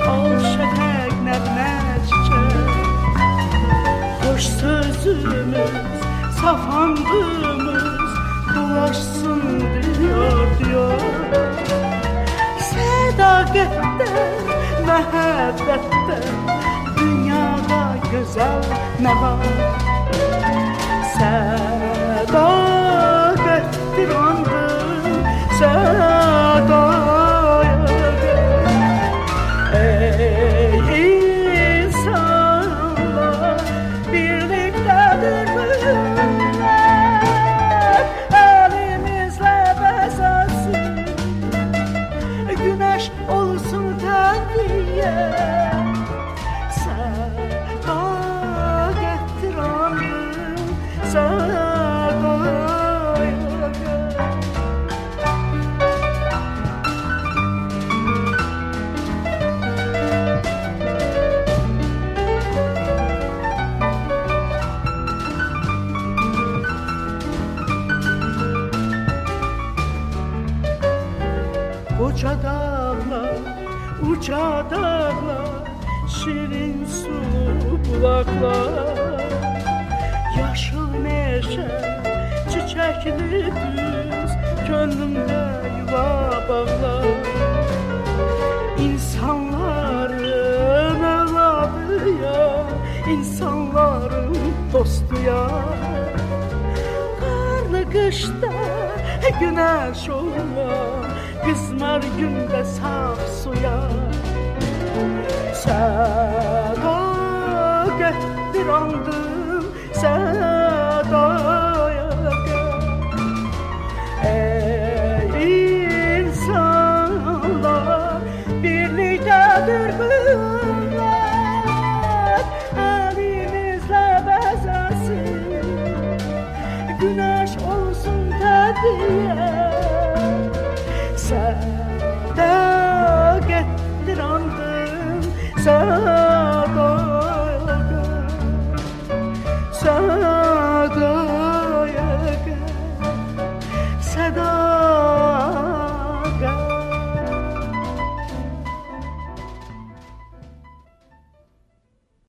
al şefek nəğmə çiçək. Hoş sözümüz, saf andımız dolaşsın diyor. Sədaqətdə, məhəbbətdə dünyada gözəl nə var? Sədaqətdir andım, sədaya ey insanlar, birliktedir millet, elimizle bezensin, güneş olsun tendiye. Sədaqətdir andım, sədaya Koca dağlar, uca dağlar, şirin sulu bulaklar, yaşıl meşe, çiçekli düz, gönlümde yuva bağlar. İnsanların evladı ya, insanların dostu ya. Karlı kışta güneş olmaz, kızmar günde saf suya. Sədaqətdir andım, sədaya ey insanlar, birliktedir millet, elimizle bezensin, güneş olsun tediye. Sədaqətdir andım, sədaya